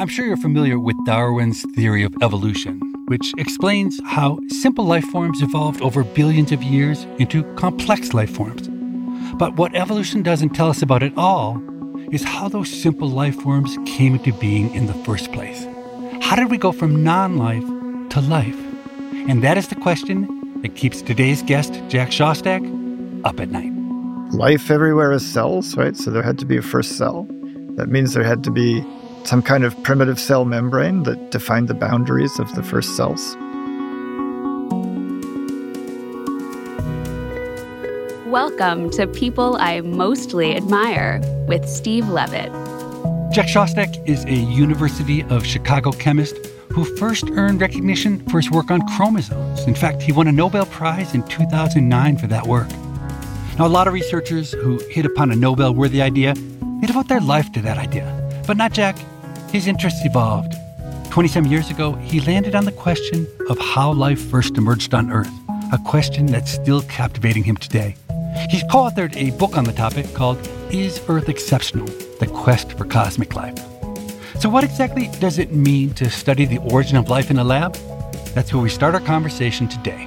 I'm sure you're familiar with Darwin's theory of evolution, which explains how simple life forms evolved over billions of years into complex life forms. But what evolution doesn't tell us about at all is how those simple life forms came into being in the first place. How did we go from non-life to life? And that is the question that keeps today's guest, Jack Szostak, up at night. Life everywhere is cells, right? So there had to be a first cell. That means there had to be some kind of primitive cell membrane that defined the boundaries of the first cells. Welcome to People I Mostly Admire with Steve Levitt. Jack Szostak is a University of Chicago chemist who first earned recognition for his work on chromosomes. In fact, he won a Nobel Prize in 2009 for that work. Now, a lot of researchers who hit upon a Nobel-worthy idea, they devote their life to that idea. But not Jack. His interests evolved. 20-some years ago, he landed on the question of how life first emerged on Earth, a question that's still captivating him today. He's co-authored a book on the topic called Is Earth Exceptional? The Quest for Cosmic Life. So what exactly does it mean to study the origin of life in a lab? That's where we start our conversation today.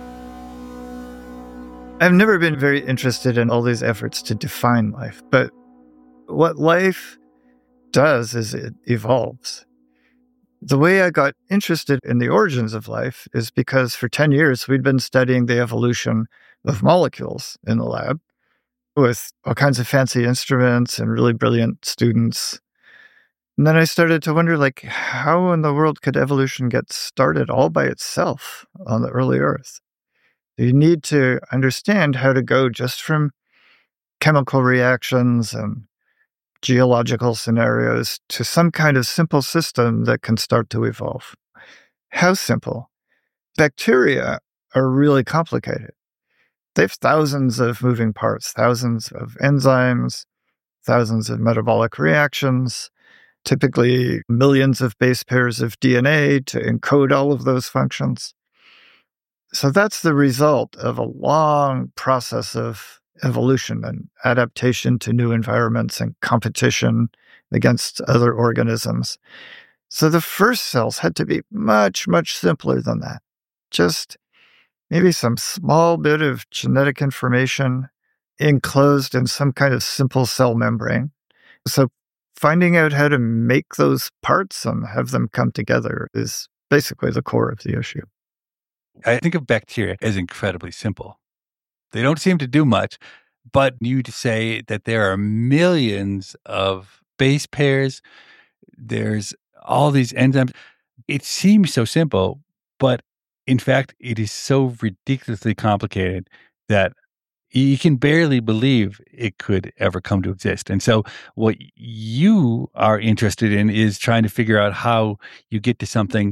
I've never been very interested in all these efforts to define life, but what life does is it evolves. The way I got interested in the origins of life is because for 10 years we'd been studying the evolution of molecules in the lab with all kinds of fancy instruments and really brilliant students. And then I started to wonder, how in the world could evolution get started all by itself on the early Earth? You need to understand how to go just from chemical reactions and geological scenarios to some kind of simple system that can start to evolve. How simple? Bacteria are really complicated. They have thousands of moving parts, thousands of enzymes, thousands of metabolic reactions, typically millions of base pairs of DNA to encode all of those functions. So that's the result of a long process of evolution and adaptation to new environments and competition against other organisms. So the first cells had to be much, much simpler than that. Just maybe some small bit of genetic information enclosed in some kind of simple cell membrane. So finding out how to make those parts and have them come together is basically the core of the issue. I think of bacteria as incredibly simple. They don't seem to do much, but you'd say that there are millions of base pairs. There's all these enzymes. It seems so simple, but in fact, it is so ridiculously complicated that you can barely believe it could ever come to exist. And so what you are interested in is trying to figure out how you get to something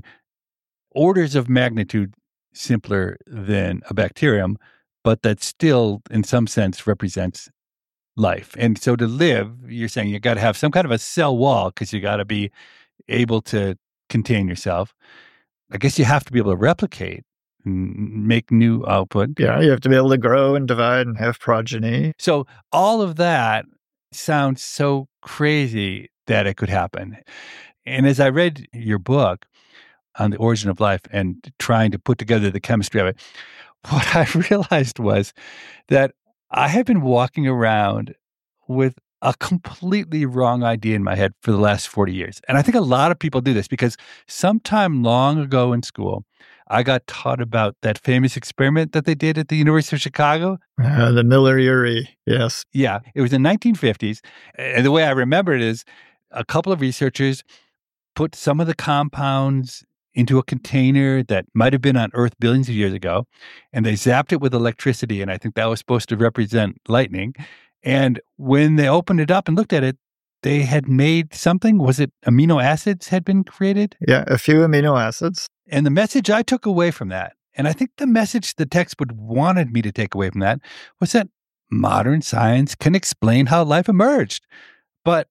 orders of magnitude simpler than a bacterium, but that still, in some sense, represents life. And so to live, you're saying you got to have some kind of a cell wall because you got to be able to contain yourself. I guess you have to be able to replicate and make new output. Yeah, you have to be able to grow and divide and have progeny. So all of that sounds so crazy that it could happen. And as I read your book on the origin of life and trying to put together the chemistry of it, what I realized was that I had been walking around with a completely wrong idea in my head for the last 40 years. And I think a lot of people do this because sometime long ago in school, I got taught about that famous experiment that they did at the University of Chicago. The Miller-Urey, yes. Yeah, it was in the 1950s. And the way I remember it is a couple of researchers put some of the compounds into a container that might have been on Earth billions of years ago, and they zapped it with electricity, and I think that was supposed to represent lightning. And when they opened it up and looked at it, they had made something. Was it amino acids had been created? Yeah, a few amino acids. And the message I took away from that, and I think the message the textbook wanted me to take away from that, was that modern science can explain how life emerged. But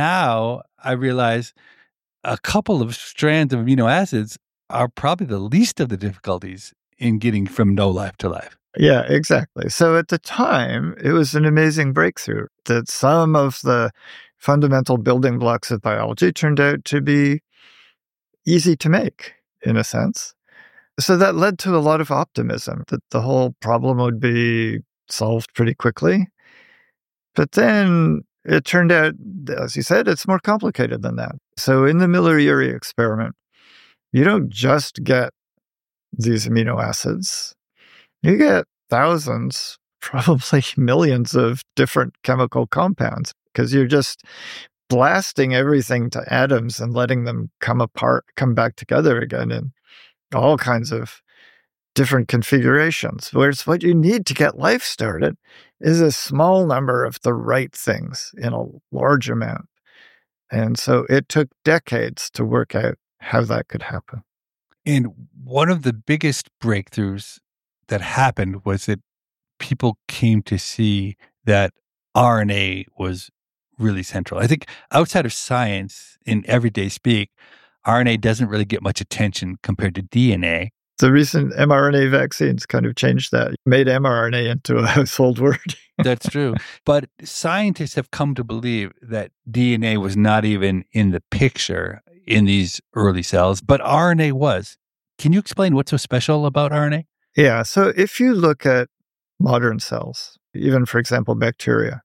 now I realize a couple of strands of amino acids are probably the least of the difficulties in getting from no life to life. Yeah, exactly. So at the time, it was an amazing breakthrough that some of the fundamental building blocks of biology turned out to be easy to make, in a sense. So that led to a lot of optimism that the whole problem would be solved pretty quickly. But then it turned out, as you said, it's more complicated than that. So in the Miller-Urey experiment, you don't just get these amino acids. You get thousands, probably millions of different chemical compounds because you're just blasting everything to atoms and letting them come apart, come back together again in all kinds of different configurations. Whereas what you need to get life started is a small number of the right things in a large amount. And so it took decades to work out how that could happen. And one of the biggest breakthroughs that happened was that people came to see that RNA was really central. I think outside of science, in everyday speak, RNA doesn't really get much attention compared to DNA. The recent mRNA vaccines kind of changed that, made mRNA into a household word. That's true. But scientists have come to believe that DNA was not even in the picture in these early cells, but RNA was. Can you explain what's so special about RNA? Yeah. So if you look at modern cells, even, for example, bacteria,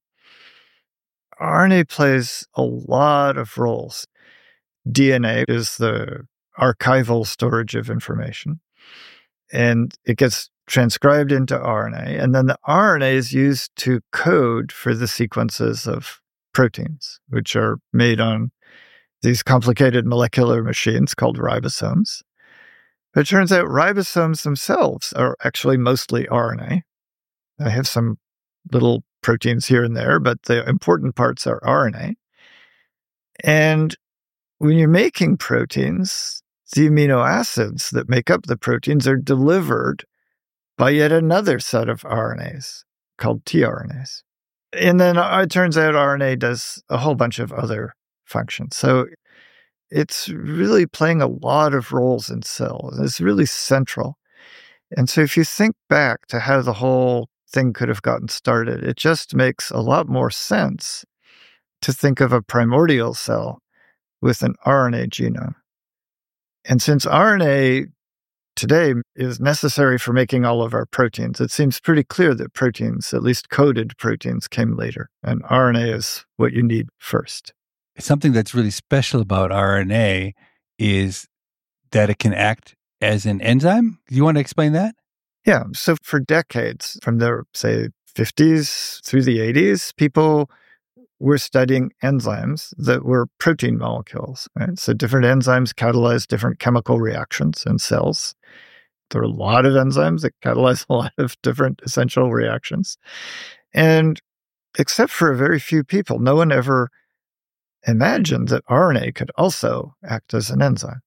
RNA plays a lot of roles. DNA is the archival storage of information, and it gets transcribed into RNA, and then the RNA is used to code for the sequences of proteins, which are made on these complicated molecular machines called ribosomes. But it turns out ribosomes themselves are actually mostly RNA. They have some little proteins here and there, but the important parts are RNA. And when you're making proteins, the amino acids that make up the proteins are delivered by yet another set of RNAs called tRNAs. And then it turns out RNA does a whole bunch of other functions. So it's really playing a lot of roles in cells. It's really central. And so if you think back to how the whole thing could have gotten started, it just makes a lot more sense to think of a primordial cell with an RNA genome. And since RNA today is necessary for making all of our proteins, it seems pretty clear that proteins, at least coded proteins, came later. And RNA is what you need first. Something that's really special about RNA is that it can act as an enzyme. Do you want to explain that? Yeah. So for decades, from the, say, 50s through the 80s, people were studying enzymes that were protein molecules. Right? So different enzymes catalyze different chemical reactions in cells. There are a lot of enzymes that catalyze a lot of different essential reactions. And except for a very few people, no one ever imagined that RNA could also act as an enzyme.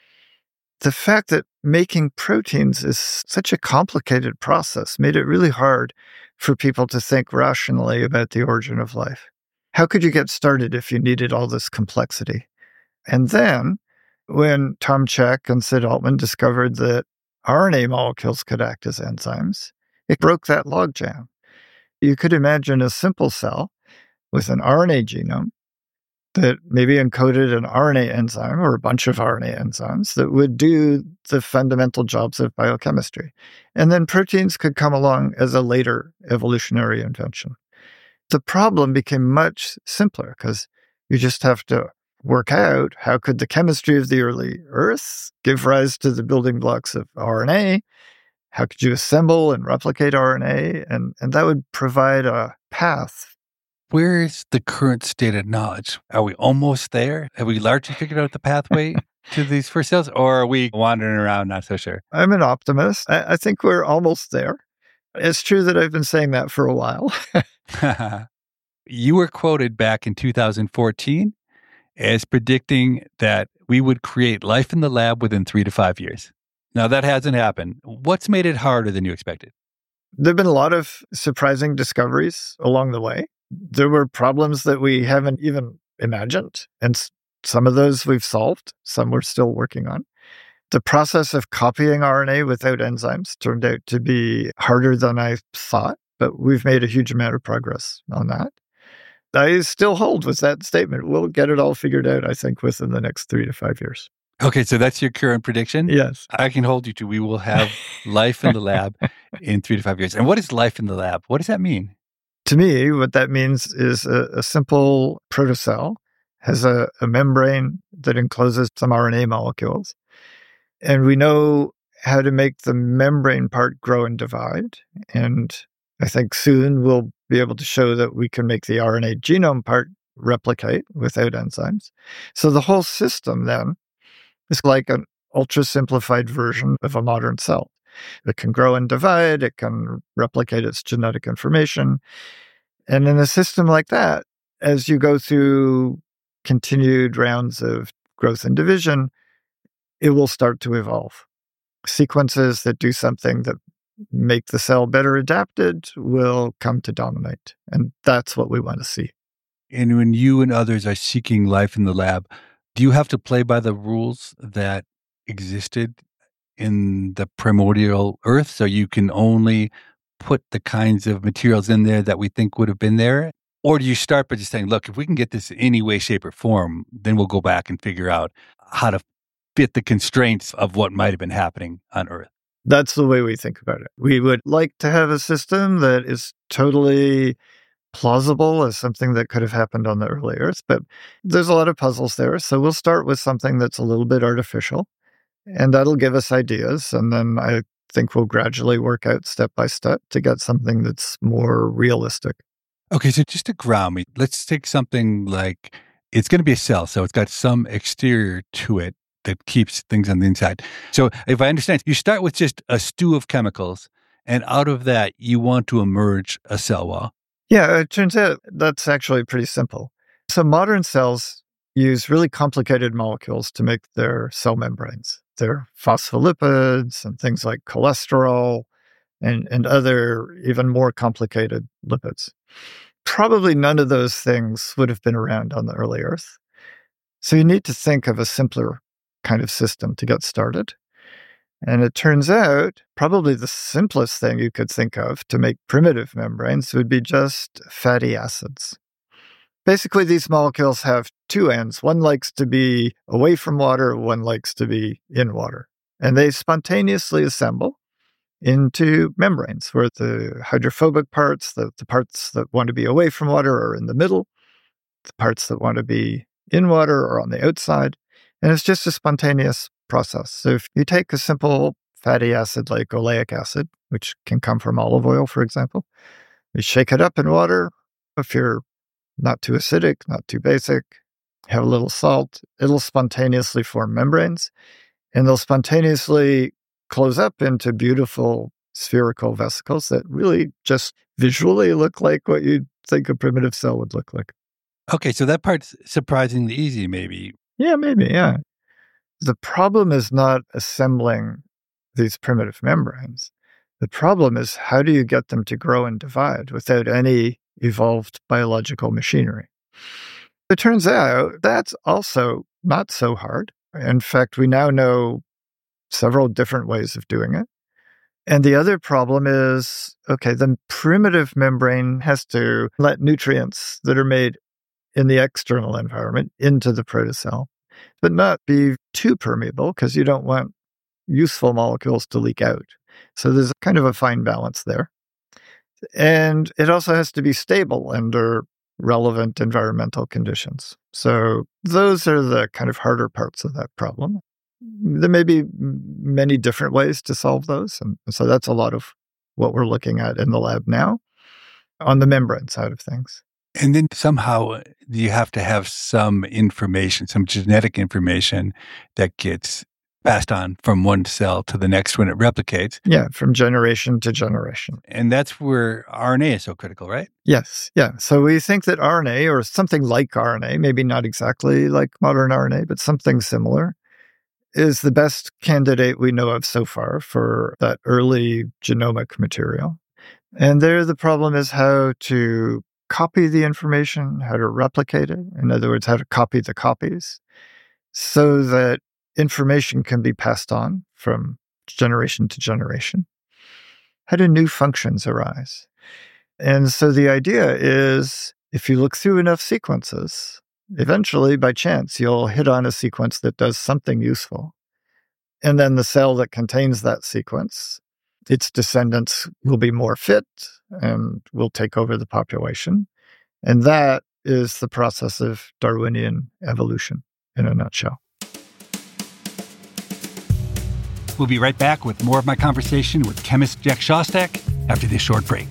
The fact that making proteins is such a complicated process made it really hard for people to think rationally about the origin of life. How could you get started if you needed all this complexity? And then, when Tom Cech and Sid Altman discovered that RNA molecules could act as enzymes, it broke that logjam. You could imagine a simple cell with an RNA genome that maybe encoded an RNA enzyme or a bunch of RNA enzymes that would do the fundamental jobs of biochemistry. And then proteins could come along as a later evolutionary invention. The problem became much simpler because you just have to work out how could the chemistry of the early Earth give rise to the building blocks of RNA? How could you assemble and replicate RNA? And that would provide a path. Where is the current state of knowledge? Are we almost there? Have we largely figured out the pathway to these first cells, or are we wandering around not so sure? I'm an optimist. I think we're almost there. It's true that I've been saying that for a while. You were quoted back in 2014 as predicting that we would create life in the lab within 3 to 5 years. Now, that hasn't happened. What's made it harder than you expected? There have been a lot of surprising discoveries along the way. There were problems that we haven't even imagined, and some of those we've solved, some we're still working on. The process of copying RNA without enzymes turned out to be harder than I thought, but we've made a huge amount of progress on that. I still hold with that statement. We'll get it all figured out, I think, within the next 3 to 5 years. Okay, so that's your current prediction? Yes. I can hold you to we will have life in the lab in 3 to 5 years. And what is life in the lab? What does that mean? To me, what that means is a simple protocell has a membrane that encloses some RNA molecules. And we know how to make the membrane part grow and divide. And I think soon we'll be able to show that we can make the RNA genome part replicate without enzymes. So the whole system then is like an ultra-simplified version of a modern cell. It can grow and divide, it can replicate its genetic information. And in a system like that, as you go through continued rounds of growth and division, it will start to evolve. Sequences that do something that make the cell better adapted will come to dominate. And that's what we want to see. And when you and others are seeking life in the lab, do you have to play by the rules that existed in the primordial Earth? So you can only put the kinds of materials in there that we think would have been there? Or do you start by just saying, look, if we can get this in any way, shape, or form, then we'll go back and figure out how to fit the constraints of what might have been happening on Earth? That's the way we think about it. We would like to have a system that is totally plausible as something that could have happened on the early Earth, but there's a lot of puzzles there. So we'll start with something that's a little bit artificial, and that'll give us ideas. And then I think we'll gradually work out step by step to get something that's more realistic. Okay, so just to ground me, let's take something like it's going to be a cell, so it's got some exterior to it that keeps things on the inside. So if I understand, you start with just a stew of chemicals, and out of that, you want to emerge a cell wall. Yeah, it turns out that's actually pretty simple. So modern cells use really complicated molecules to make their cell membranes. They're phospholipids and things like cholesterol and other even more complicated lipids. Probably none of those things would have been around on the early Earth. So you need to think of a simpler kind of system to get started. And it turns out probably the simplest thing you could think of to make primitive membranes would be just fatty acids. Basically, these molecules have two ends. One likes to be away from water, one likes to be in water. And they spontaneously assemble into membranes where the hydrophobic parts, the parts that want to be away from water are in the middle, the parts that want to be in water are on the outside. And it's just a spontaneous process. So if you take a simple fatty acid like oleic acid, which can come from olive oil, for example, you shake it up in water. If you're not too acidic, not too basic, have a little salt, it'll spontaneously form membranes, and they'll spontaneously close up into beautiful spherical vesicles that really just visually look like what you'd think a primitive cell would look like. Okay, so that part's surprisingly easy, maybe. Yeah, maybe, yeah. The problem is not assembling these primitive membranes. The problem is how do you get them to grow and divide without any evolved biological machinery? It turns out that's also not so hard. In fact, we now know several different ways of doing it. And the other problem is, okay, the primitive membrane has to let nutrients that are made in the external environment into the protocell, but not be too permeable because you don't want useful molecules to leak out. So there's kind of a fine balance there. And it also has to be stable under relevant environmental conditions. So those are the kind of harder parts of that problem. There may be many different ways to solve those. And so that's a lot of what we're looking at in the lab now on the membrane side of things. And then somehow you have to have some information, some genetic information that gets passed on from one cell to the next when it replicates. Yeah, from generation to generation. And that's where RNA is so critical, right? Yes, yeah. So we think that RNA, or something like RNA, maybe not exactly like modern RNA, but something similar, is the best candidate we know of so far for that early genomic material. And there the problem is how to copy the information, how to replicate it. In other words, how to copy the copies so that information can be passed on from generation to generation. How do new functions arise? And so the idea is if you look through enough sequences, eventually, by chance, you'll hit on a sequence that does something useful. And then the cell that contains that sequence, its descendants will be more fit and will take over the population. And that is the process of Darwinian evolution in a nutshell. We'll be right back with more of my conversation with chemist Jack Szostak after this short break.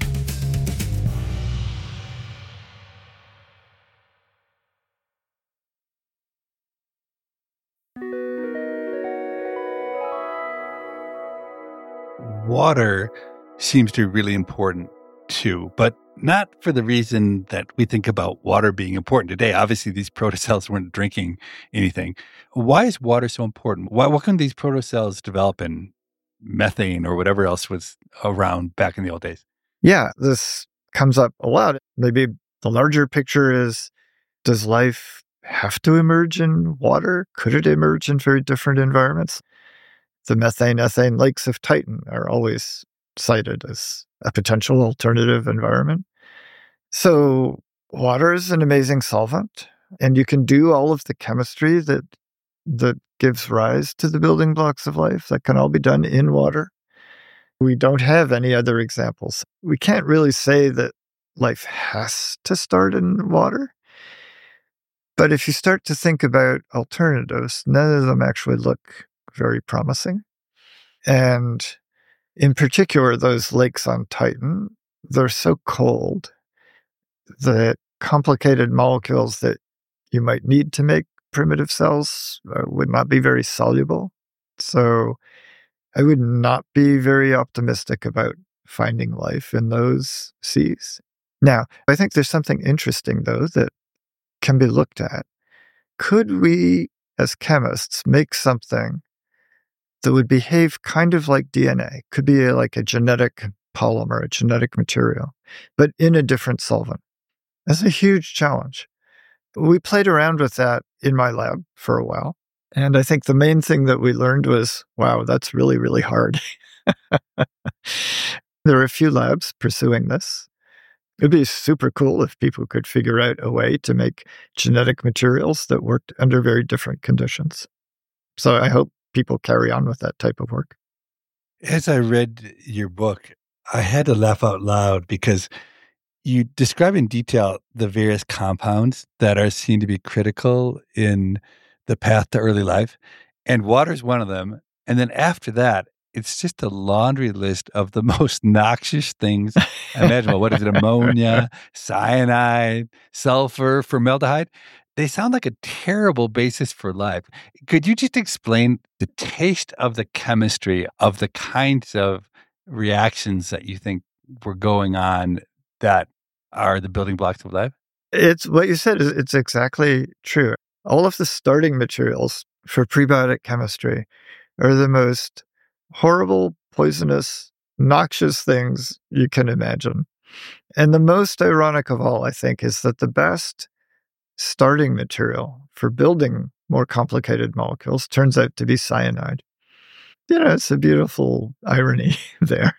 Water seems to be really important too, but not for the reason that we think about water being important today. Obviously, these protocells weren't drinking anything. Why is water so important? What can these protocells develop in methane or whatever else was around back in the old days? Yeah, this comes up a lot. Maybe the larger picture is, does life have to emerge in water? Could it emerge in very different environments? The methane-ethane lakes of Titan are always cited as a potential alternative environment. So water is an amazing solvent, and you can do all of the chemistry that gives rise to the building blocks of life. That can all be done in water. We don't have any other examples. We can't really say that life has to start in water. But if you start to think about alternatives, none of them actually look very promising. And in particular, those lakes on Titan, they're so cold that complicated molecules that you might need to make primitive cells would not be very soluble. So I would not be very optimistic about finding life in those seas. Now, I think there's something interesting, though, that can be looked at. Could we, as chemists, make something that would behave kind of like DNA? Could be like a genetic polymer, a genetic material, but in a different solvent. That's a huge challenge. We played around with that in my lab for a while. And I think the main thing that we learned was, wow, that's really, really hard. There are a few labs pursuing this. It'd be super cool if people could figure out a way to make genetic materials that worked under very different conditions. So I hope people carry on with that type of work. As I read your book, I had to laugh out loud because you describe in detail the various compounds that are seen to be critical in the path to early life. And water is one of them. And then after that, it's just a laundry list of the most noxious things imaginable. What is it? Ammonia, cyanide, sulfur, formaldehyde. They sound like a terrible basis for life. Could you just explain the taste of the chemistry of the kinds of reactions that you think were going on that are the building blocks of life? It's what you said. It's exactly true. All of the starting materials for prebiotic chemistry are the most horrible, poisonous, noxious things you can imagine. And the most ironic of all, I think, is that the best starting material for building more complicated molecules turns out to be cyanide. You know, it's a beautiful irony there.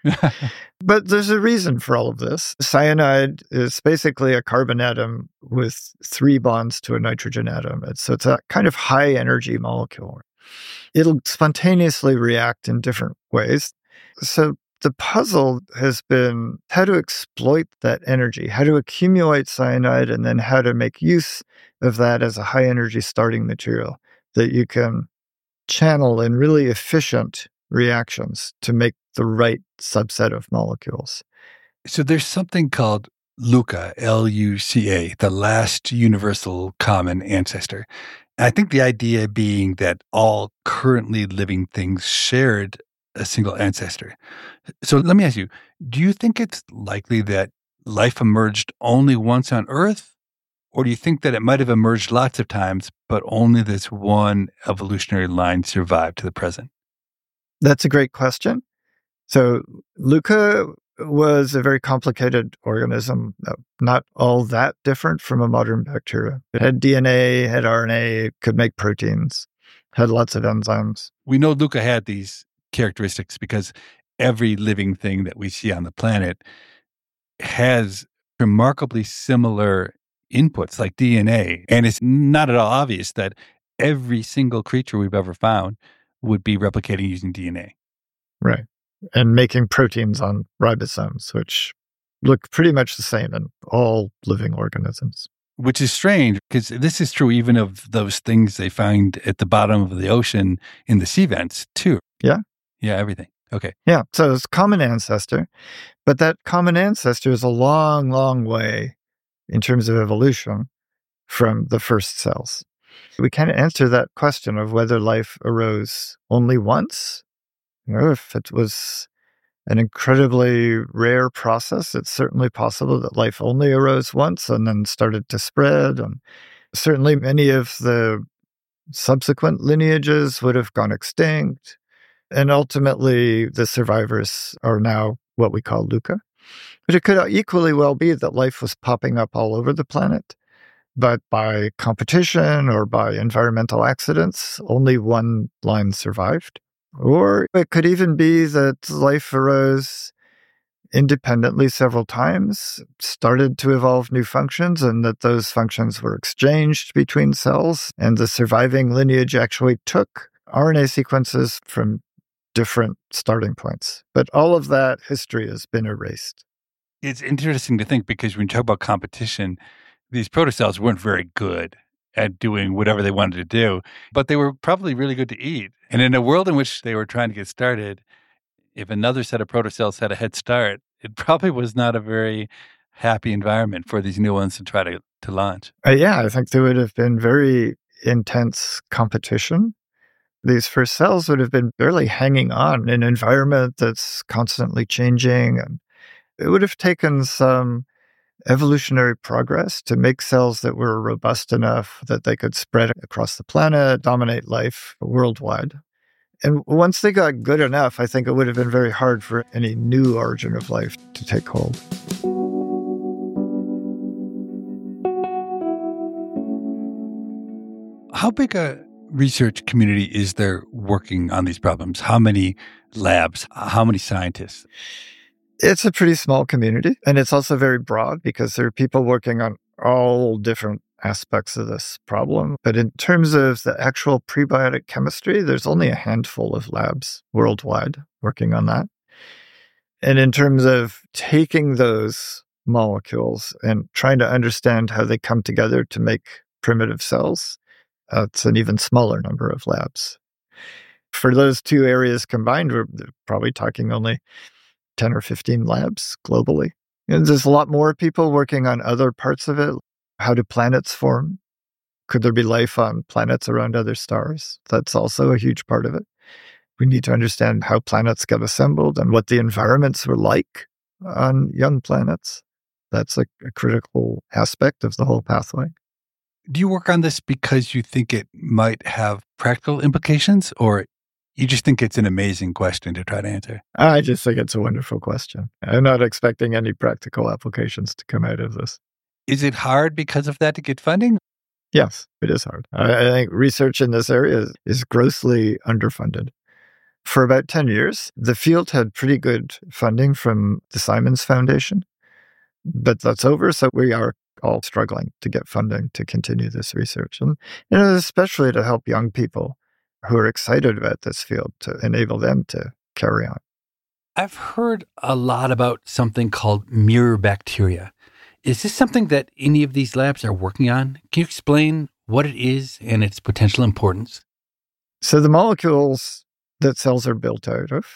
But there's a reason for all of this. Cyanide is basically a carbon atom with 3 bonds to a nitrogen atom. So it's a kind of high energy molecule. It'll spontaneously react in different ways. So the puzzle has been how to exploit that energy, how to accumulate cyanide, and then how to make use of that as a high energy starting material that you can channel in really efficient reactions to make the right subset of molecules. So there's something called LUCA, L-U-C-A, the last universal common ancestor. I think the idea being that all currently living things shared a single ancestor. So let me ask you, do you think it's likely that life emerged only once on Earth? Or do you think that it might have emerged lots of times, but only this one evolutionary line survived to the present? That's a great question. So LUCA was a very complicated organism, not all that different from a modern bacteria. It had DNA, had RNA, could make proteins, had lots of enzymes. We know LUCA had these characteristics because every living thing that we see on the planet has remarkably similar inputs like DNA. And it's not at all obvious that every single creature we've ever found would be replicating using DNA. Right. And making proteins on ribosomes, which look pretty much the same in all living organisms. Which is strange, because this is true even of those things they find at the bottom of the ocean in the sea vents, too. Yeah. Yeah, everything. Okay. Yeah. So it's a common ancestor, but that common ancestor is a long, long way in terms of evolution from the first cells. We can't answer that question of whether life arose only once. If it was an incredibly rare process, it's certainly possible that life only arose once and then started to spread. And certainly many of the subsequent lineages would have gone extinct. And ultimately, the survivors are now what we call Luca. But it could equally well be that life was popping up all over the planet, but by competition or by environmental accidents, only one line survived. Or it could even be that life arose independently several times, started to evolve new functions, and that those functions were exchanged between cells, and the surviving lineage actually took RNA sequences from different starting points. But all of that history has been erased. It's interesting to think, because when you talk about competition, these protocells weren't very good at doing whatever they wanted to do, but they were probably really good to eat. And in a world in which they were trying to get started, if another set of protocells had a head start, it probably was not a very happy environment for these new ones to try to launch. Yeah, I think there would have been very intense competition. These first cells would have been barely hanging on in an environment that's constantly changing. And it would have taken some evolutionary progress to make cells that were robust enough that they could spread across the planet, dominate life worldwide. And once they got good enough, I think it would have been very hard for any new origin of life to take hold. How big a research community is there working on these problems? How many labs? How many scientists? It's a pretty small community, and it's also very broad because there are people working on all different aspects of this problem. But in terms of the actual prebiotic chemistry, there's only a handful of labs worldwide working on that. And in terms of taking those molecules and trying to understand how they come together to make primitive cells, it's an even smaller number of labs. For those two areas combined, we're probably talking only 10 or 15 labs globally. And there's a lot more people working on other parts of it. How do planets form? Could there be life on planets around other stars? That's also a huge part of it. We need to understand how planets get assembled and what the environments were like on young planets. That's a critical aspect of the whole pathway. Do you work on this because you think it might have practical implications, or you just think it's an amazing question to try to answer? I just think it's a wonderful question. I'm not expecting any practical applications to come out of this. Is it hard because of that to get funding? Yes, it is hard. I think research in this area is grossly underfunded. For about 10 years, the field had pretty good funding from the Simons Foundation, but that's over, so we are all struggling to get funding to continue this research, and especially to help young people who are excited about this field, to enable them to carry on. I've heard a lot about something called mirror bacteria. Is this something that any of these labs are working on? Can you explain what it is and its potential importance? So the molecules that cells are built out of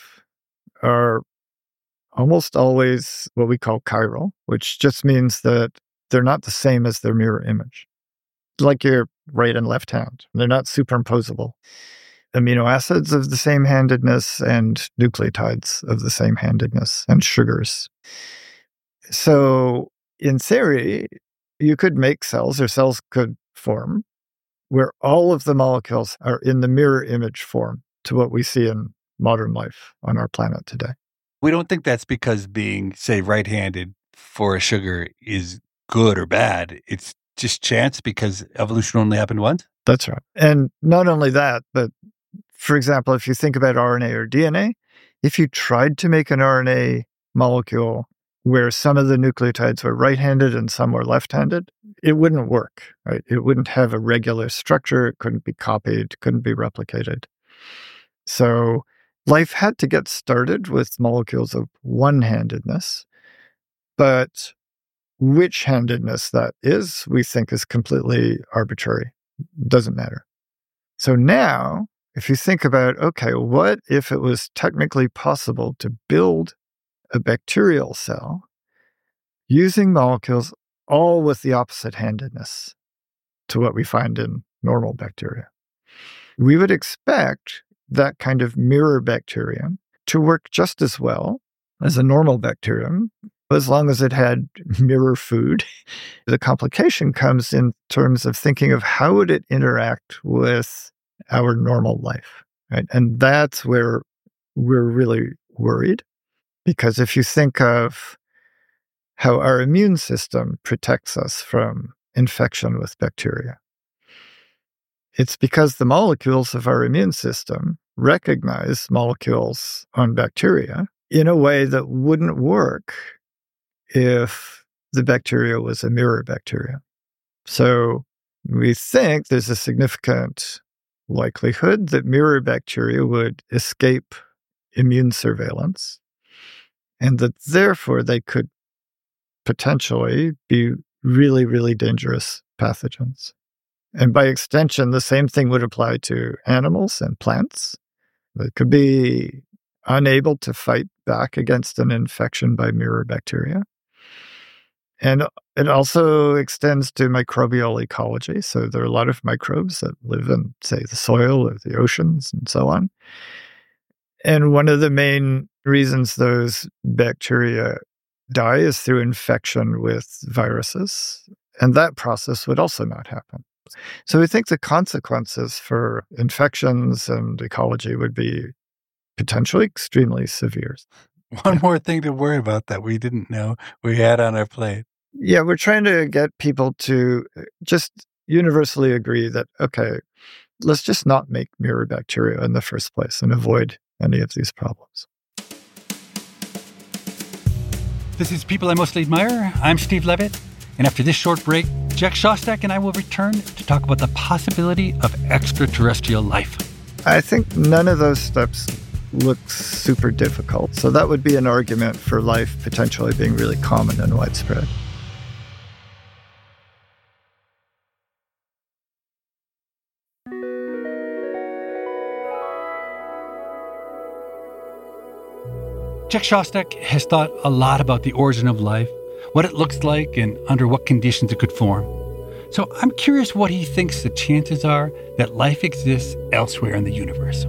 are almost always what we call chiral, which just means that they're not the same as their mirror image. Like your right and left hand. They're not superimposable. Amino acids of the same handedness and nucleotides of the same handedness and sugars. So in theory, you could make cells, or cells could form, where all of the molecules are in the mirror image form to what we see in modern life on our planet today. We don't think that's because being, say, right-handed for a sugar is good or bad. It's just chance because evolution only happened once? That's right. And not only that, but for example, if you think about RNA or DNA, if you tried to make an RNA molecule where some of the nucleotides were right-handed and some were left-handed, it wouldn't work, right? It wouldn't have a regular structure. It couldn't be copied, couldn't be replicated. So life had to get started with molecules of one-handedness, but which handedness that is, we think, is completely arbitrary. Doesn't matter. So now, if you think about, okay, what if it was technically possible to build a bacterial cell using molecules all with the opposite handedness to what we find in normal bacteria? We would expect that kind of mirror bacterium to work just as well as a normal bacterium, as long as it had mirror food. The complication comes in terms of thinking of how would it interact with our normal life, right? And that's where we're really worried, because if you think of how our immune system protects us from infection with bacteria, it's because the molecules of our immune system recognize molecules on bacteria in a way that wouldn't work if the bacteria was a mirror bacteria. So we think there's a significant likelihood that mirror bacteria would escape immune surveillance, and that therefore they could potentially be really, really dangerous pathogens. And by extension, the same thing would apply to animals and plants. They could be unable to fight back against an infection by mirror bacteria. And it also extends to microbial ecology. So there are a lot of microbes that live in, say, the soil or the oceans and so on. And one of the main reasons those bacteria die is through infection with viruses. And that process would also not happen. So we think the consequences for infections and ecology would be potentially extremely severe. One more thing to worry about that we didn't know we had on our plate. Yeah, we're trying to get people to just universally agree that, okay, let's just not make mirror bacteria in the first place and avoid any of these problems. This is People I Mostly Admire. I'm Steve Levitt. And after this short break, Jack Szostak and I will return to talk about the possibility of extraterrestrial life. I think none of those steps look super difficult. So that would be an argument for life potentially being really common and widespread. Jack Szostak has thought a lot about the origin of life, what it looks like, and under what conditions it could form. So I'm curious what he thinks the chances are that life exists elsewhere in the universe.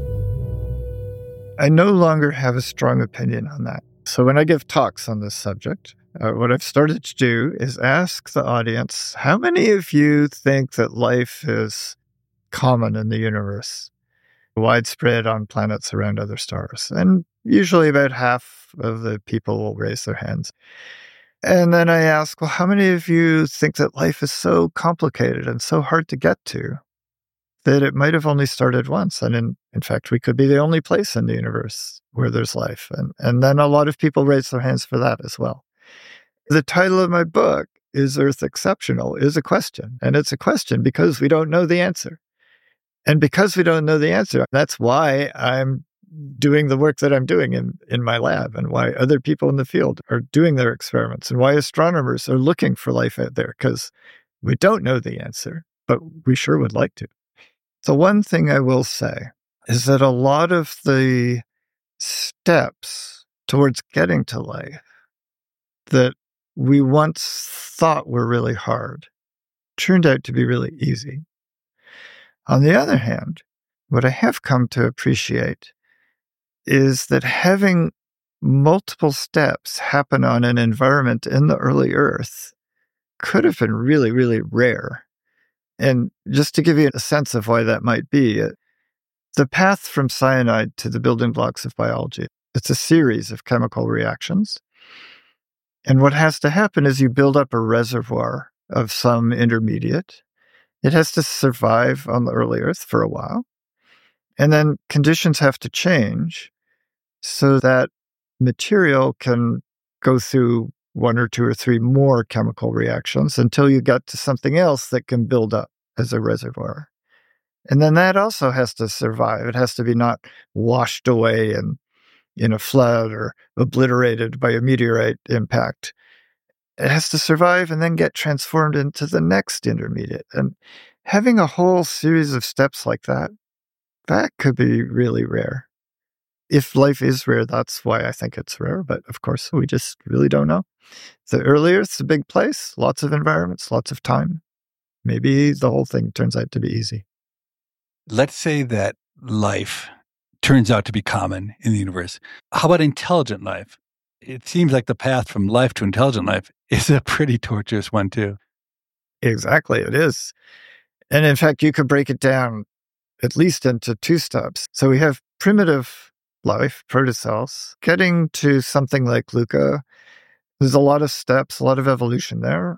I no longer have a strong opinion on that. So when I give talks on this subject, what I've started to do is ask the audience, how many of you think that life is common in the universe, widespread on planets around other stars? And usually about half of the people will raise their hands. And then I ask, well, how many of you think that life is so complicated and so hard to get to that it might have only started once? And in fact, we could be the only place in the universe where there's life. And then a lot of people raise their hands for that as well. The title of my book, Is Earth Exceptional?, is a question. And it's a question because we don't know the answer. And because we don't know the answer, that's why I'm doing the work that I'm doing in my lab, and why other people in the field are doing their experiments, and why astronomers are looking for life out there, because we don't know the answer, but we sure would like to. So one thing I will say is that a lot of the steps towards getting to life that we once thought were really hard turned out to be really easy. On the other hand, what I have come to appreciate is that having multiple steps happen on an environment in the early Earth could have been really, really rare. And just to give you a sense of why that might be, the path from cyanide to the building blocks of biology, it's a series of chemical reactions. And what has to happen is you build up a reservoir of some intermediate. It has to survive on the early Earth for a while. And then conditions have to change so that material can go through one or two or three more chemical reactions until you get to something else that can build up as a reservoir. And then that also has to survive. It has to be not washed away in a flood or obliterated by a meteorite impact. It has to survive and then get transformed into the next intermediate. And having a whole series of steps like that, that could be really rare. If life is rare, that's why I think it's rare. But of course, we just really don't know. The early Earth's a big place, lots of environments, lots of time. Maybe the whole thing turns out to be easy. Let's say that life turns out to be common in the universe. How about intelligent life? It seems like the path from life to intelligent life is a pretty tortuous one, too. Exactly, it is. And in fact, you could break it down at least into two steps. So we have primitive life, protocells, getting to something like LUCA. There's a lot of steps, a lot of evolution there.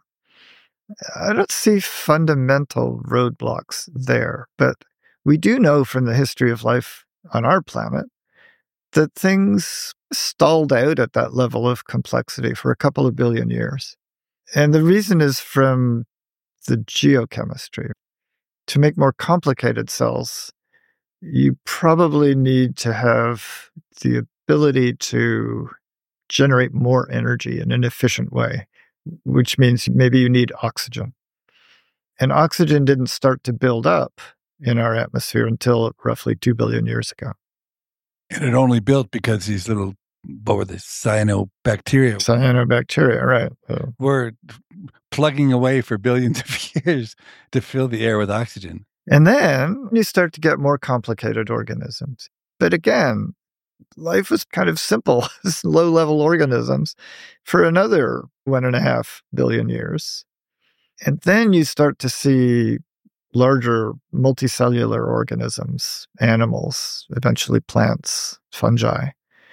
I don't see fundamental roadblocks there, but we do know from the history of life on our planet that things stalled out at that level of complexity for a couple of billion years. And the reason is from the geochemistry. To make more complicated cells, you probably need to have the ability to generate more energy in an efficient way, which means maybe you need oxygen. And oxygen didn't start to build up in our atmosphere until roughly 2 billion years ago. And it only built because these little, what were the cyanobacteria? Cyanobacteria, right. Were plugging away for billions of years to fill the air with oxygen. And then you start to get more complicated organisms. But again, life was kind of simple, low-level organisms for another 1.5 billion years. And then you start to see larger multicellular organisms, animals, eventually plants, fungi.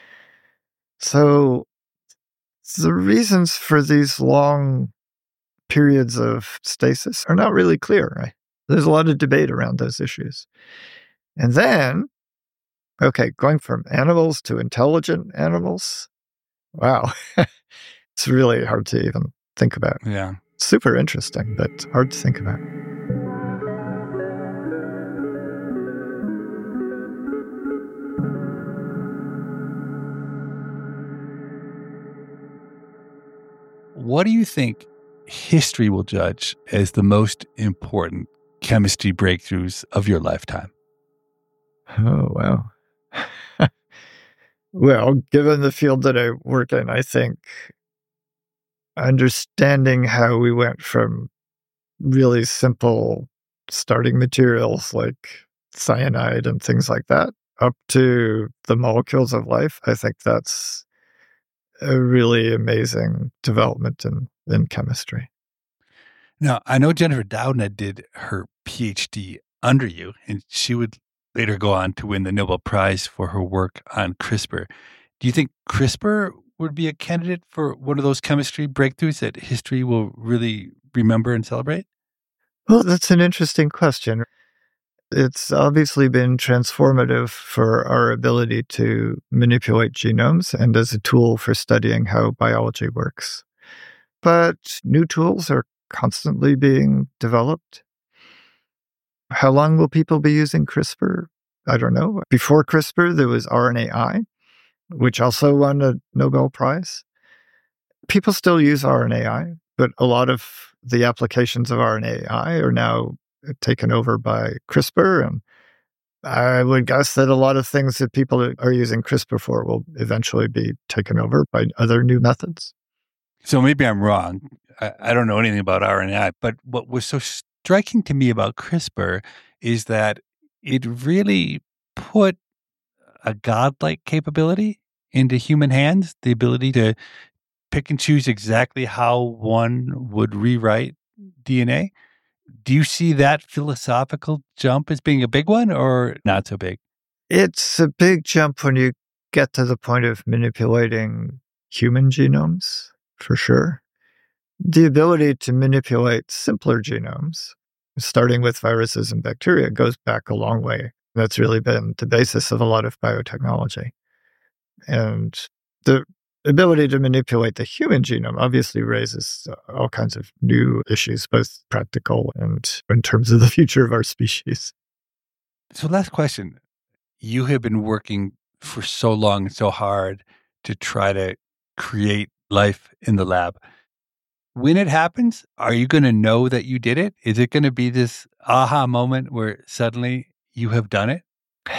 So the reasons for these long periods of stasis are not really clear, right? There's a lot of debate around those issues. And then, okay, going from animals to intelligent animals, wow, it's really hard to even think about. Yeah. Super interesting, but hard to think about. What do you think history will judge as the most important chemistry breakthroughs of your lifetime? Oh, wow. Well, given the field that I work in, I think understanding how we went from really simple starting materials like cyanide and things like that up to the molecules of life, I think that's a really amazing development in chemistry. Now, I know Jennifer Doudna did her PhD under you, and she would later go on to win the Nobel Prize for her work on CRISPR. Do you think CRISPR would be a candidate for one of those chemistry breakthroughs that history will really remember and celebrate? Well, that's an interesting question. It's obviously been transformative for our ability to manipulate genomes and as a tool for studying how biology works. But new tools are constantly being developed. How long will people be using CRISPR? I don't know. Before CRISPR, there was RNAi, which also won a Nobel Prize. People still use RNAi, but a lot of the applications of RNAi are now taken over by CRISPR. And I would guess that a lot of things that people are using CRISPR for will eventually be taken over by other new methods. So maybe I'm wrong. I don't know anything about RNAi, but what was so striking to me about CRISPR is that it really put a godlike capability into human hands, the ability to pick and choose exactly how one would rewrite DNA. Do you see that philosophical jump as being a big one or not so big? It's a big jump when you get to the point of manipulating human genomes, for sure. The ability to manipulate simpler genomes, starting with viruses and bacteria, goes back a long way. That's really been the basis of a lot of biotechnology. And the ability to manipulate the human genome obviously raises all kinds of new issues, both practical and in terms of the future of our species. So last question. You have been working for so long and so hard to try to create life in the lab. When it happens, are you going to know that you did it? Is it going to be this aha moment where suddenly you have done it?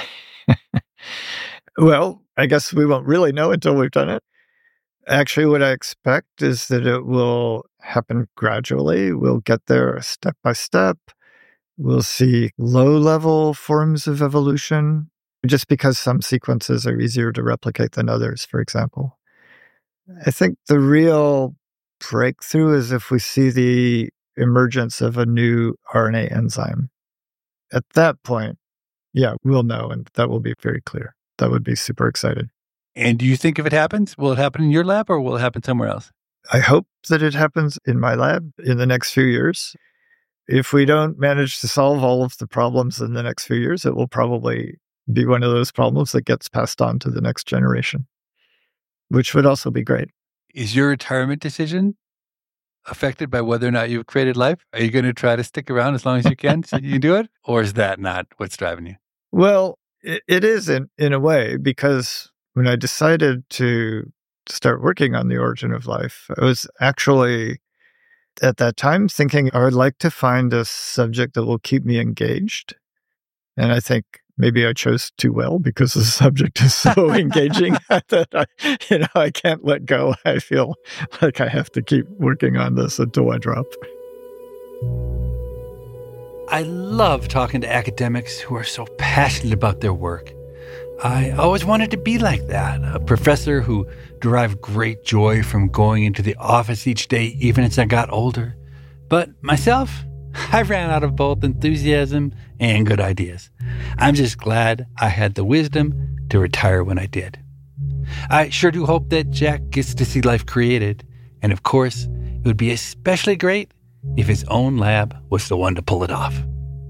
Well, I guess we won't really know until we've done it. Actually, what I expect is that it will happen gradually. We'll get there step by step. We'll see low-level forms of evolution, just because some sequences are easier to replicate than others, for example. I think the real breakthrough is if we see the emergence of a new RNA enzyme. At that point, yeah, we'll know, and that will be very clear. That would be super exciting. And do you think if it happens, will it happen in your lab or will it happen somewhere else? I hope that it happens in my lab in the next few years. If we don't manage to solve all of the problems in the next few years, it will probably be one of those problems that gets passed on to the next generation, which would also be great. Is your retirement decision affected by whether or not you've created life? Are you going to try to stick around as long as you can so you can do it? Or is that not what's driving you? Well, it is in a way, because when I decided to start working on the origin of life, I was actually at that time thinking I would like to find a subject that will keep me engaged. And I think maybe I chose too well, because the subject is so engaging that I can't let go. I feel like I have to keep working on this until I drop. I love talking to academics who are so passionate about their work. I always wanted to be like that, a professor who derived great joy from going into the office each day, even as I got older. But myself, I ran out of both enthusiasm and good ideas. I'm just glad I had the wisdom to retire when I did. I sure do hope that Jack gets to see life created. And of course, it would be especially great if his own lab was the one to pull it off.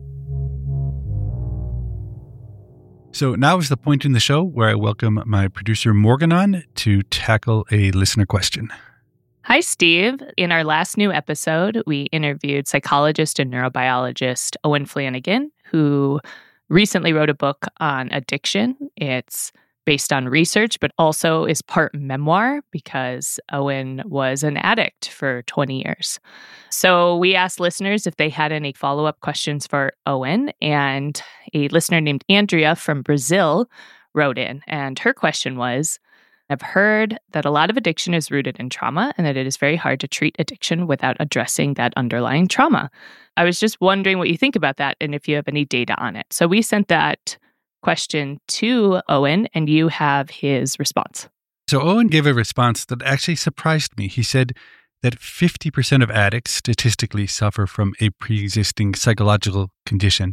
So now is the point in the show where I welcome my producer Morgan on to tackle a listener question. Hi, Steve. In our last new episode, we interviewed psychologist and neurobiologist Owen Flanagan, who recently wrote a book on addiction. It's based on research, but also is part memoir because Owen was an addict for 20 years. So we asked listeners if they had any follow-up questions for Owen, and a listener named Andrea from Brazil wrote in, and her question was, I've heard that a lot of addiction is rooted in trauma and that it is very hard to treat addiction without addressing that underlying trauma. I was just wondering what you think about that and if you have any data on it. So we sent that question to Owen, and you have his response. So Owen gave a response that actually surprised me. He said that 50% of addicts statistically suffer from a pre-existing psychological condition.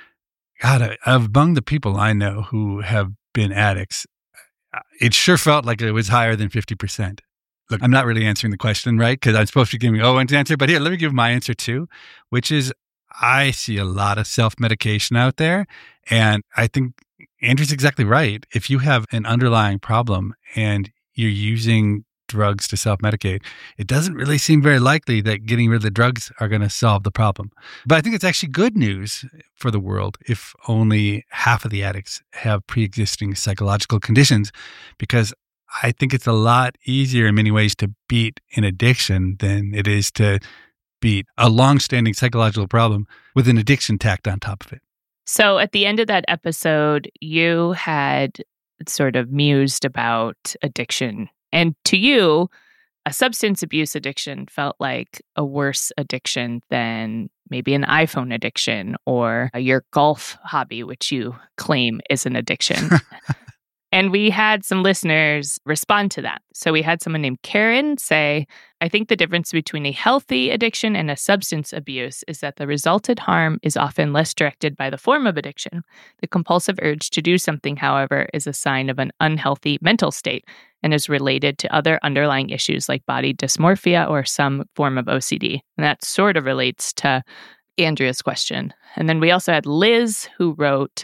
God, among the people I know who have been addicts, it sure felt like it was higher than 50%. Look, I'm not really answering the question, right? Because I'm supposed to be giving Owen's answer. But here, let me give my answer too, which is I see a lot of self-medication out there. And I think Andrew's exactly right. If you have an underlying problem and you're using drugs to self-medicate, it doesn't really seem very likely that getting rid of the drugs are going to solve the problem. But I think it's actually good news for the world if only half of the addicts have pre-existing psychological conditions, because I think it's a lot easier in many ways to beat an addiction than it is to beat a long-standing psychological problem with an addiction tacked on top of it. So at the end of that episode, you had sort of mused about addiction. And to you, a substance abuse addiction felt like a worse addiction than maybe an iPhone addiction or your golf hobby, which you claim is an addiction. And we had some listeners respond to that. So we had someone named Karen say, I think the difference between a healthy addiction and a substance abuse is that the resulted harm is often less directed by the form of addiction. The compulsive urge to do something, however, is a sign of an unhealthy mental state and is related to other underlying issues like body dysmorphia or some form of OCD. And that sort of relates to Andrea's question. And then we also had Liz, who wrote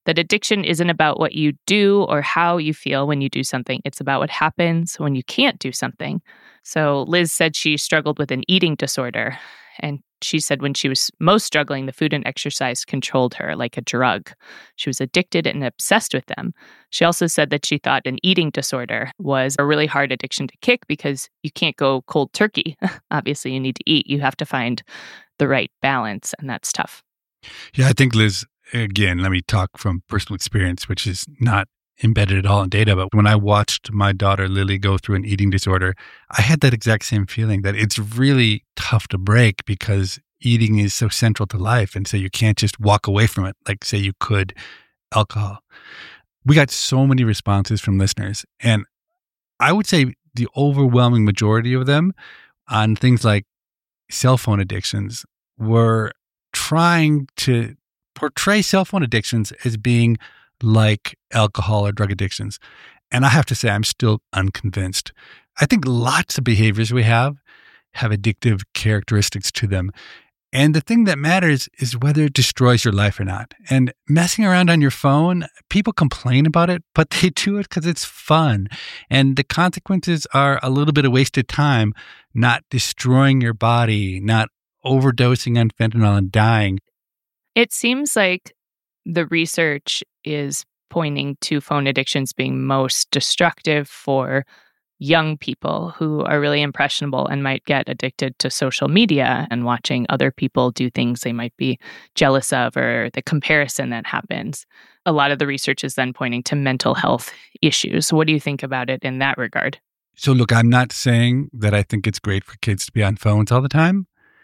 that addiction isn't about what you do or how you feel when you do something. It's about what happens when you can't do something. So Liz said she struggled with an eating disorder. And she said when she was most struggling, the food and exercise controlled her like a drug. She was addicted and obsessed with them. She also said that she thought an eating disorder was a really hard addiction to kick because you can't go cold turkey. Obviously, you need to eat. You have to find the right balance, and that's tough. Yeah, I think, Liz, again, let me talk from personal experience, which is not embedded at all in data. But when I watched my daughter Lily go through an eating disorder, I had that exact same feeling that it's really tough to break because eating is so central to life. And so you can't just walk away from it like, say, you could alcohol. We got so many responses from listeners. And I would say the overwhelming majority of them on things like cell phone addictions were trying to portray cell phone addictions as being like alcohol or drug addictions. And I have to say, I'm still unconvinced. I think lots of behaviors we have addictive characteristics to them. And the thing that matters is whether it destroys your life or not. And messing around on your phone, people complain about it, but they do it because it's fun. And the consequences are a little bit of wasted time, not destroying your body, not overdosing on fentanyl and dying. It seems like the research is pointing to phone addictions being most destructive for young people who are really impressionable and might get addicted to social media and watching other people do things they might be jealous of or the comparison that happens. A lot of the research is then pointing to mental health issues. What do you think about it in that regard? So look, I'm not saying that I think it's great for kids to be on phones all the time.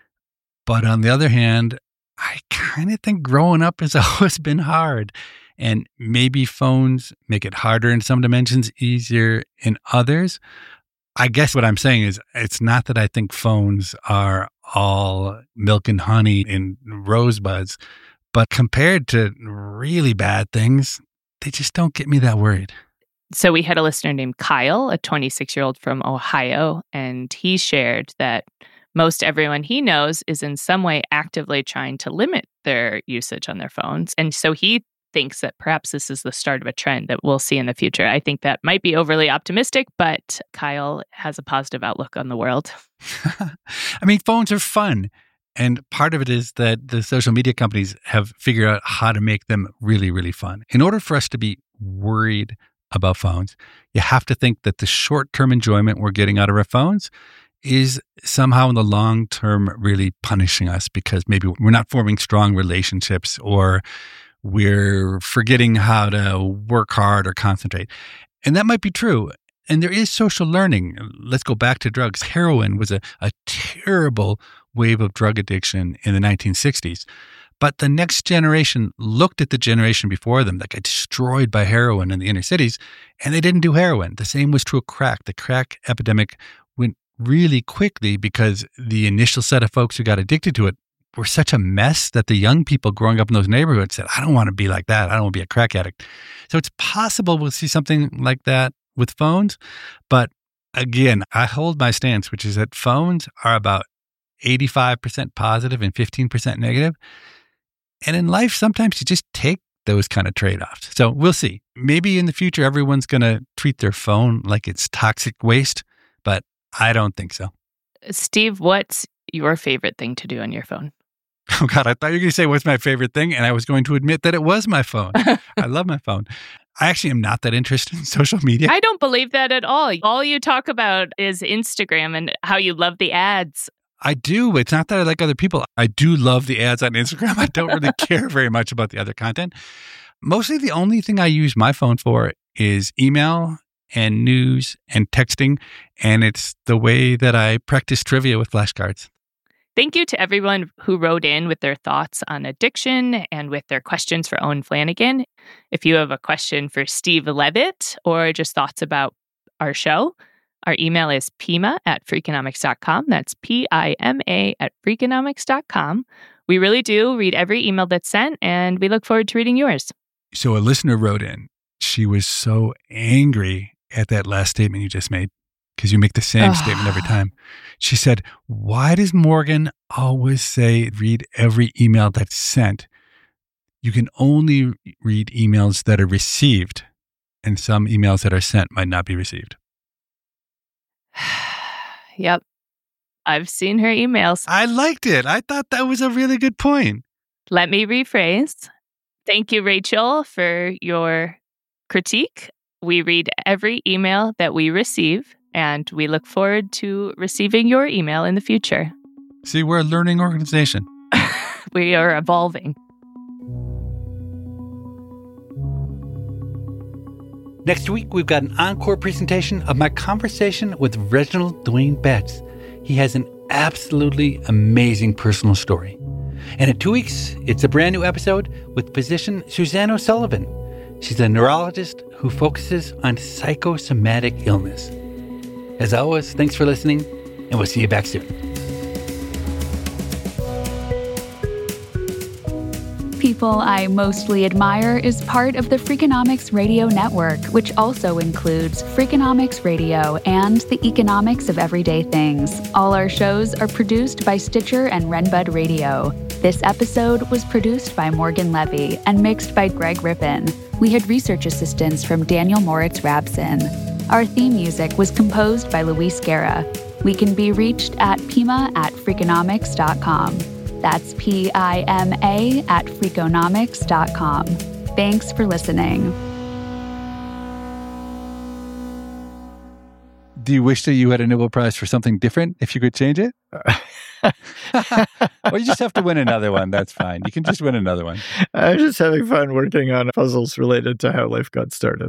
But on the other hand, I kind of think growing up has always been hard. And maybe phones make it harder in some dimensions, easier in others. I guess what I'm saying is it's not that I think phones are all milk and honey and rosebuds, but compared to really bad things, they just don't get me that worried. So we had a listener named Kyle, a 26-year-old from Ohio, and he shared that most everyone he knows is in some way actively trying to limit their usage on their phones. And so he thinks that perhaps this is the start of a trend that we'll see in the future. I think that might be overly optimistic, but Kyle has a positive outlook on the world. I mean, phones are fun. And part of it is that the social media companies have figured out how to make them really, really fun. In order for us to be worried about phones, you have to think that the short-term enjoyment we're getting out of our phones is somehow in the long term really punishing us because maybe we're not forming strong relationships or we're forgetting how to work hard or concentrate. And that might be true. And there is social learning. Let's go back to drugs. Heroin was a terrible wave of drug addiction in the 1960s. But the next generation looked at the generation before them that got destroyed by heroin in the inner cities, and they didn't do heroin. The same was true of crack. The crack epidemic went really quickly because the initial set of folks who got addicted to it were such a mess that the young people growing up in those neighborhoods said, I don't want to be like that. I don't want to be a crack addict. So it's possible we'll see something like that with phones. But again, I hold my stance, which is that phones are about 85% positive and 15% negative. And in life, sometimes you just take those kind of trade-offs. So we'll see. Maybe in the future, everyone's going to treat their phone like it's toxic waste, but I don't think so. Steve, what's your favorite thing to do on your phone? Oh, God, I thought you were going to say what's my favorite thing, and I was going to admit that it was my phone. I love my phone. I actually am not that interested in social media. I don't believe that at all. All you talk about is Instagram and how you love the ads. I do. It's not that I like other people. I do love the ads on Instagram. I don't really care very much about the other content. Mostly the only thing I use my phone for is email and news and texting. And it's the way that I practice trivia with flashcards. Thank you to everyone who wrote in with their thoughts on addiction and with their questions for Owen Flanagan. If you have a question for Steve Levitt or just thoughts about our show, our email is pima@freakonomics.com. That's PIMA@freakonomics.com. We really do read every email that's sent, and we look forward to reading yours. So a listener wrote in. She was so angry at that last statement you just made because you make the same statement every time. She said, why does Morgan always say read every email that's sent? you can only read emails that are received, and some emails that are sent might not be received. Yep. I've seen her emails. I liked it. I thought that was a really good point. Let me rephrase. Thank you, Rachel, for your critique. We read every email that we receive, and we look forward to receiving your email in the future. See, we're a learning organization. We are evolving. Next week, we've got an encore presentation of my conversation with Reginald Dwayne Betts. He has an absolutely amazing personal story. And in 2 weeks, it's a brand new episode with physician Suzanne O'Sullivan. She's a neurologist who focuses on psychosomatic illness. As always, thanks for listening, and we'll see you back soon. People I Mostly Admire is part of the Freakonomics Radio Network, which also includes Freakonomics Radio and The Economics of Everyday Things. All our shows are produced by Stitcher and Renbud Radio. This episode was produced by Morgan Levy and mixed by Greg Rippin. We had research assistance from Daniel Moritz Rabson. Our theme music was composed by Luis Guerra. We can be reached at pima@freakonomics.com. That's PIMA@freakonomics.com. Thanks for listening. Do you wish that you had a Nobel Prize for something different if you could change it? Or you just have to win another one. That's fine. You can just win another one. I'm just having fun working on puzzles related to how life got started.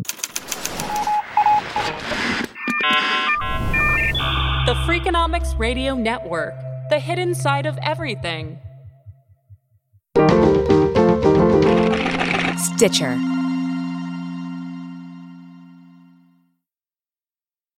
The Freakonomics Radio Network, the hidden side of everything. Stitcher.